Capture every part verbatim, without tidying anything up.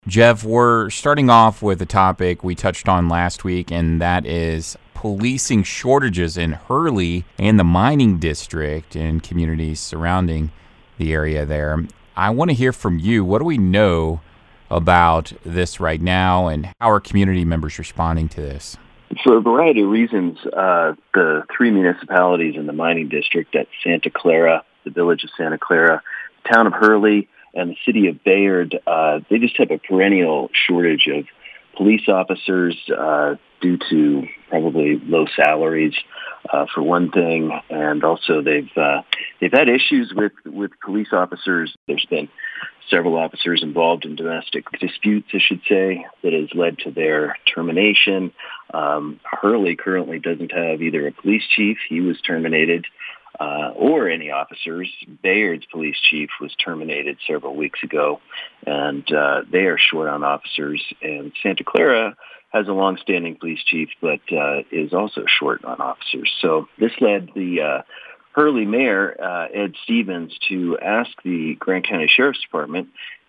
Jeff, we're starting off with a topic we touched on last week, and that is policing shortages in Hurley and the mining district and communities surrounding the area there. I want to hear from you. What do we know about this right now, and how are community members responding to this? For a variety of reasons, uh, the three municipalities in the mining district, that's Santa Clara, the village of Santa Clara, the town of Hurley, and the city of Bayard, uh, they just have a perennial shortage of police officers uh, due to probably low salaries, uh, for one thing, and also they've uh, they've had issues with, with police officers. There's been several officers involved in domestic disputes, I should say, that has led to their termination. Um, Hurley currently doesn't have either a police chief. He was terminated. Uh, or any officers. Bayard's police chief was terminated several weeks ago, and uh, they are short on officers. And Santa Clara has a longstanding police chief, but uh, is also short on officers. So this led the uh, Hurley mayor, uh, Ed Stevens, to ask the Grant County Sheriff's Department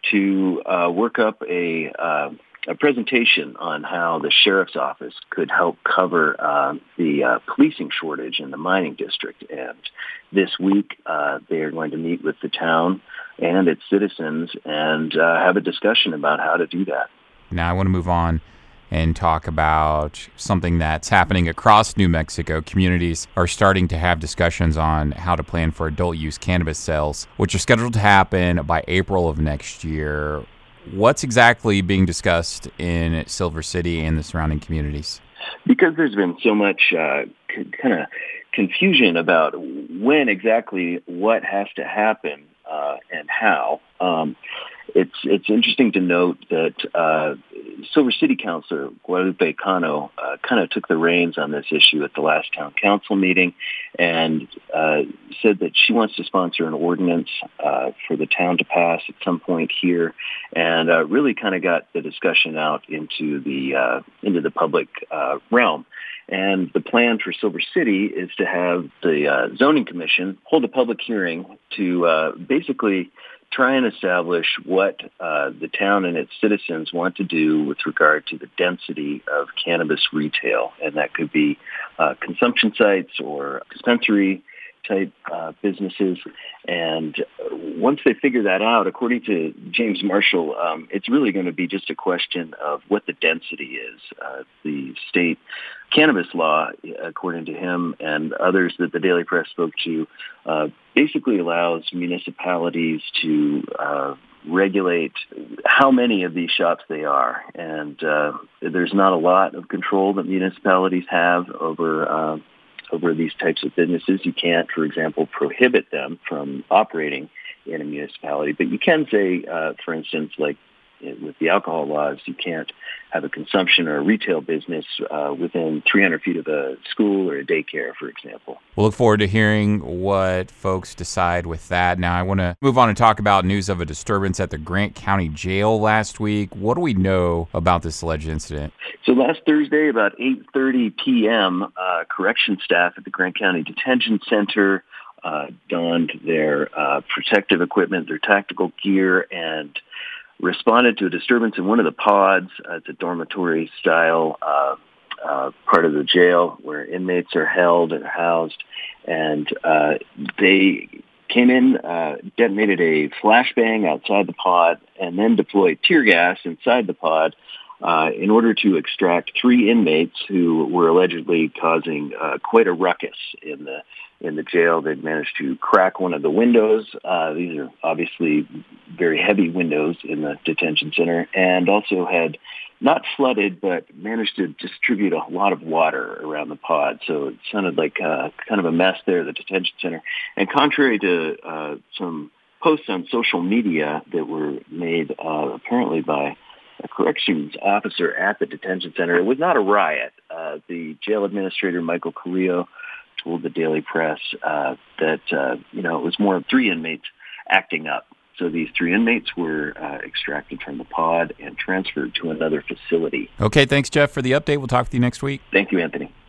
to uh, work up a uh, a presentation on how the sheriff's office could help cover uh, the uh, policing shortage in the mining district. And this week, uh, they are going to meet with the town and its citizens and uh, have a discussion about how to do that. Now I want to move on and talk about something that's happening across New Mexico. Communities are starting to have discussions on how to plan for adult use cannabis sales, which are scheduled to happen by April of next year. What's exactly being discussed in Silver City and the surrounding communities? Because there's been so much uh, c- kind of confusion about when exactly what has to happen uh, and how, um, it's it's interesting to note that uh, Silver City Councilor Guadalupe Cano uh, kind of took the reins on this issue at the last town council meeting and uh, said that she wants to sponsor an ordinance uh, for the town to pass at some point here, and uh, really kind of got the discussion out into the uh, into the public uh, realm. And the plan for Silver City is to have the uh, zoning commission hold a public hearing to uh, basically try and establish what uh, the town and its citizens want to do with regard to the density of cannabis retail. And that could be uh, consumption sites or dispensary type uh, businesses. And once they figure that out, according to James Marshall, um, it's really going to be just a question of what the density is. Uh, the state cannabis law, according to him and others that the Daily Press spoke to, uh, basically allows municipalities to uh, regulate how many of these shops they are. And uh, there's not a lot of control that municipalities have over uh, over these types of businesses. You can't, for example, prohibit them from operating in a municipality, but you can say, uh, for instance, like with the alcohol laws, you can't have a consumption or a retail business uh, within three hundred feet of a school or a daycare, for example. We'll look forward to hearing what folks decide with that. Now, I want to move on and talk about news of a disturbance at the Grant County Jail last week. What do we know about this alleged incident? So last Thursday, about eight thirty p.m., uh, correction staff at the Grant County Detention Center uh, donned their uh, protective equipment, their tactical gear, and responded to a disturbance in one of the pods. Uh, it's a dormitory-style uh, uh, part of the jail where inmates are held and housed. And uh, they came in, uh, detonated a flashbang outside the pod, and then deployed tear gas inside the pod uh, in order to extract three inmates who were allegedly causing uh, quite a ruckus in the in the jail. They'd managed to crack one of the windows. Uh, these are obviously very heavy windows in the detention center, and also had not flooded, but managed to distribute a lot of water around the pod. So it sounded like uh, kind of a mess there at the detention center. And contrary to uh, some posts on social media that were made uh, apparently by a corrections officer at the detention center, it was not a riot. Uh, the jail administrator, Michael Carrillo, told the Daily Press uh, that, uh, you know, it was more of three inmates acting up. So these three inmates were uh, extracted from the pod and transferred to another facility. Okay, thanks, Jeff, for the update. We'll talk with you next week. Thank you, Anthony.